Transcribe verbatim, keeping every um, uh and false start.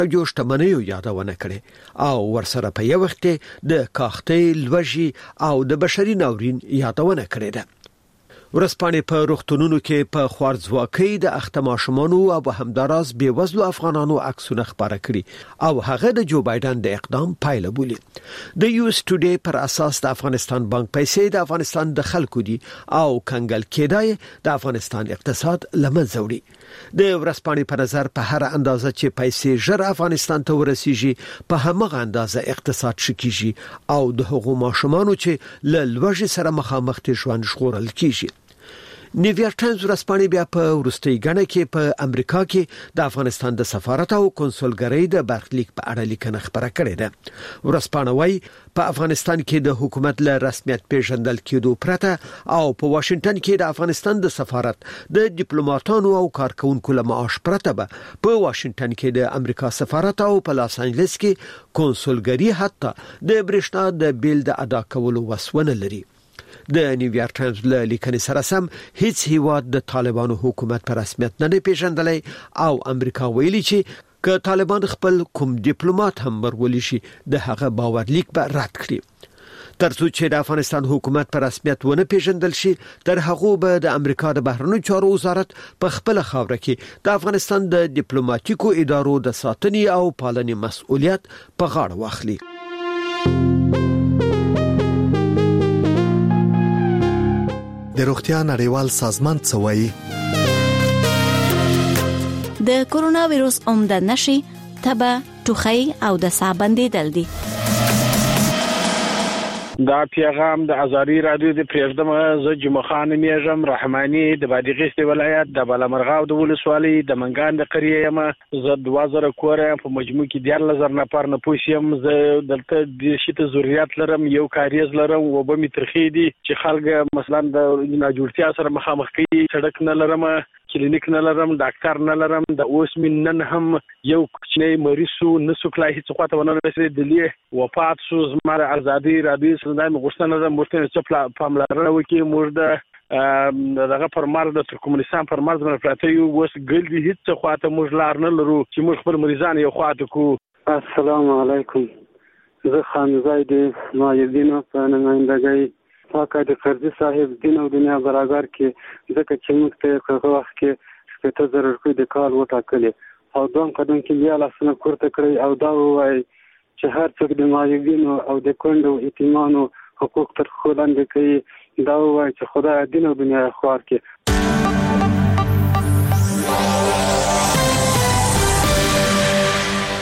جو شتمنیو یادونه کړي او ورسره په یو وخت د کاختې لوږې او د بشري ناورین یادونه کړي ده. ورسپانې په روغتونونو کې په خوارځواکۍ د اخته ماشومانو او همداراز بېوزلو افغانانو عکسونه خپاره کړي او هغه د جو بایدن د اقدام پایله بولي. د یو اس ټوډے پر اساس د افغانستان بانک پیسې د افغانستان د خلکو دي او کنګل کېدای د افغانستان اقتصاد لمنځه وړي. د ورسپانې په نظر په هر اندازه چې پیسې ژر افغانستان ته ورسیږي په همغه اندازه اقتصاد شکیږي او د هغو ماشومانو چې له لوږې سره مخامخ دي ژوند ژغورل کیږي. نیویارک ټایمز ورسپانې بیا په وروستۍ غڼه کې په امریکا کې د افغانستان د سفارت او کنسولګرۍ د برخلیک په اړه لیکنه خبره کړې ده. ورسپانې وايي په افغانستان کې د حکومت له رسمیت پیژندل کېدو پرته او په واشنگټن کې د افغانستان د سفارت د ډیپلوماټانو او کارکونکو له معاش پرته به په واشنگټن کې د امریکا سفارت او په لاس انجلس کې کنسولګرۍ حتی د برېښنا د بیل د ادا کولو وسونه لري. د نیویارک ټایمز له لیکنې سره سم هیڅ هیواد د طالبانو حکومت پر رسمیت نه پیژندلی او امریکا ویلي چې که طالبان خپل کوم ډیپلوماټ هم ورولي شي د هغه باورلیک به رد کړي. ترڅو چې د افغانستان حکومت پر رسمیت ونه پیژندل شي تر هغه به د امریکا د بهرنیو چارو وزارت په خپل خاوره کې د افغانستان د ډیپلوماټیکو ادارو د ساتنې او پالنې مسؤلیت په غاړه واخلي. د روغتیا نړیوال سازمان څه وایي؟ د کورونا وایروس عمده نشي تبه، ټوخی او د ساه بندیدل دي. دا پیغام د ازاري رادیو د پریزدم ز جمعه خان میژم رحماني د بادغیس ولایت د بالامرغاو د ولسوالۍ د منګان د قریه یم. ز دوه زره کور په مجموع کې دیار لزر نفر نه پوسیم. ز دلته د شته ضرورت لرم، یو کاریز لرم و به می ترخی دي چې خلک مثلا د ناجوړتیا سره مخامخ کی سړک نه لرم، کلینیک نه لرم، ډاکټر نه لرم. د اوس من نن هم یو کوچنی مریض سو نسو کلای هیڅ خواته ونه رسېد دلی وفات سو. زمره ازادي رادیو سندای مغشتنه د مرتين چې پاملرنه وکي موږ د دغه پرمار د ترکمنستان پرمار د پراته یو وس ګل دي هیڅ خواته موږ لار نه لرو چې موږ خپل مریضان یو خواته کو. السلام علیکم. زه خان زید مایدین په نمائندګۍ پاکه د قرضی صاحب دین او دنیا برابر کې ځکه چې موږ ته په وخت کې شپږ زره روپۍ د کال وټاکلې او دوم قدم کې بیا لاسونه کوړه کړی او دا وایي چې هر څوک د مایوبینو او د کندو یتیمانو حقوق تر خو لاندې کوي. دا وایي چې خدای دین او دنیا خوار کې